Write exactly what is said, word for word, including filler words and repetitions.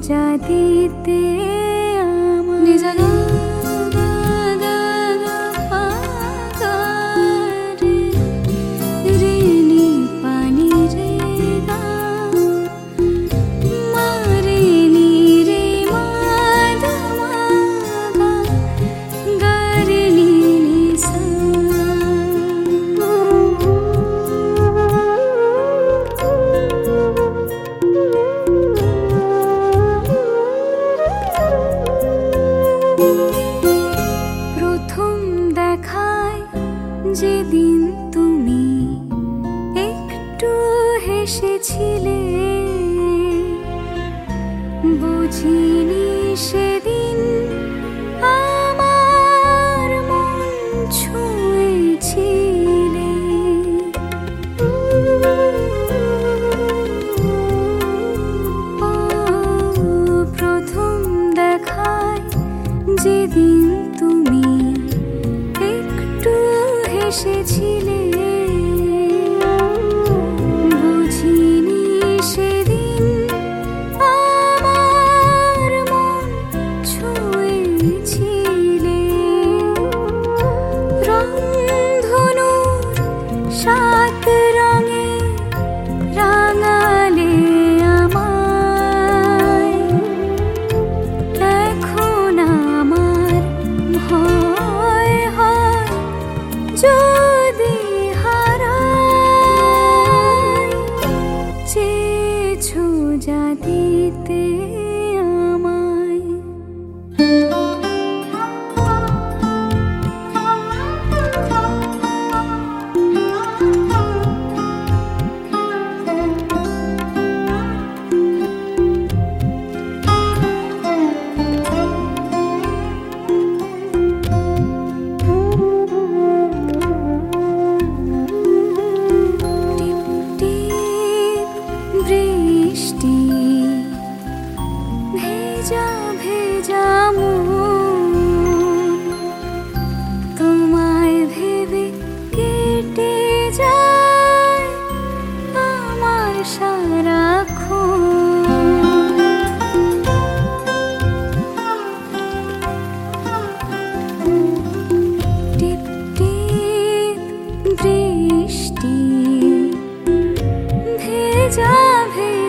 সোজা দিতে আমার প্রথম দেখায় যেদিন তুমি একটু হেসেছিলে, বুঝিনি সেদিন আমার মন ছুঁয়েছিলে। প্রথম দেখায় যেদিন তুমি একটু হেসেছিলে, বুঝিনি সেদিন আমার মন ছুঁয়েছিলে। রংধনুর সাত রঙে রাঙালে আমায়, এখন আমার ভয় হয় যদি হারাই। চেয়েছো যা দিতে আমায়, বৃষ্টি ভেজা ভেজা মন তোমায় ভেবে কেটে যায় আমার সারাক্ষণ। টিপ টিপ বৃষ্টি ভেজা ভেজা